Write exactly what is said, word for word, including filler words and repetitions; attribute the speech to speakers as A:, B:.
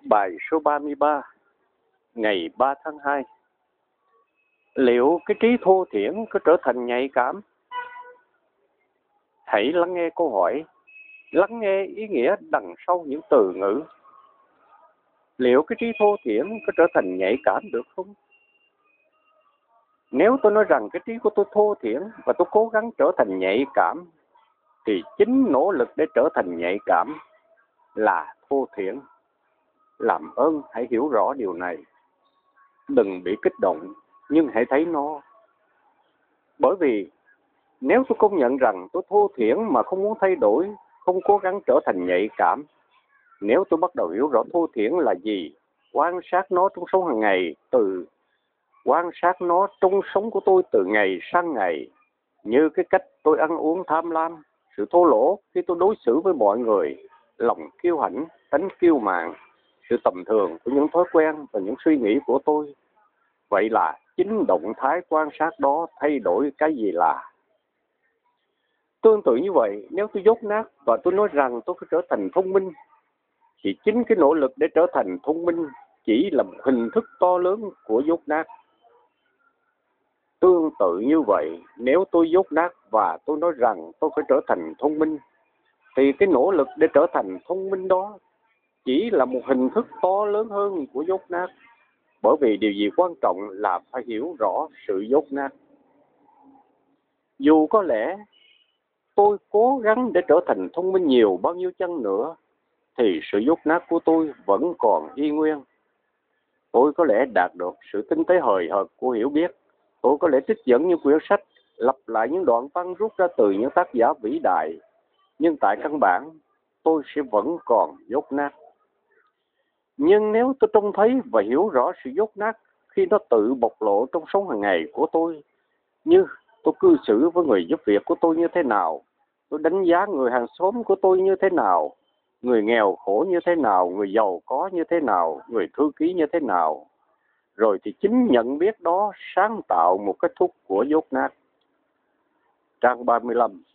A: Bài số ba mươi ba, ngày ba tháng hai. Liệu cái trí thô thiển có trở thành nhạy cảm? Hãy lắng nghe câu hỏi, lắng nghe ý nghĩa đằng sau những từ ngữ. Liệu cái trí thô thiển có trở thành nhạy cảm được không? Nếu tôi nói rằng cái trí của tôi thô thiển và tôi cố gắng trở thành nhạy cảm, thì chính nỗ lực để trở thành nhạy cảm là thô thiển. Làm ơn hãy hiểu rõ điều này. Đừng bị kích động, nhưng hãy thấy nó. Bởi vì nếu tôi công nhận rằng tôi thô thiển mà không muốn thay đổi, không cố gắng trở thành nhạy cảm, nếu tôi bắt đầu hiểu rõ thô thiển là gì, quan sát nó trong sống hàng ngày, từ quan sát nó trong sống của tôi từ ngày sang ngày, như cái cách tôi ăn uống tham lam, sự thô lỗ khi tôi đối xử với mọi người, lòng kiêu hãnh, tánh kiêu mạn, sự tầm thường của những thói quen và những suy nghĩ của tôi. Vậy là chính động thái quan sát đó thay đổi cái gì là. Tương tự như vậy, nếu tôi dốt nát và tôi nói rằng tôi phải trở thành thông minh, thì chính cái nỗ lực để trở thành thông minh chỉ là một hình thức to lớn của dốt nát. Tương tự như vậy, nếu tôi dốt nát và tôi nói rằng tôi phải trở thành thông minh, thì cái nỗ lực để trở thành thông minh đó chỉ là một hình thức to lớn hơn của dốt nát. Bởi vì điều gì quan trọng là phải hiểu rõ sự dốt nát. Dù có lẽ tôi cố gắng để trở thành thông minh nhiều bao nhiêu chăng nữa, thì sự dốt nát của tôi vẫn còn y nguyên. Tôi có lẽ đạt được sự tinh tế hời hợt của hiểu biết. Tôi có lẽ trích dẫn những quyển sách, lặp lại những đoạn văn rút ra từ những tác giả vĩ đại. Nhưng tại căn bản, tôi sẽ vẫn còn dốt nát. Nhưng nếu tôi trông thấy và hiểu rõ sự dốt nát khi nó tự bộc lộ trong sống hàng ngày của tôi, như tôi cư xử với người giúp việc của tôi như thế nào, tôi đánh giá người hàng xóm của tôi như thế nào, người nghèo khổ như thế nào, người giàu có như thế nào, người thư ký như thế nào, rồi thì chính nhận biết đó sáng tạo một kết thúc của dốt nát. Trang ba mươi lăm.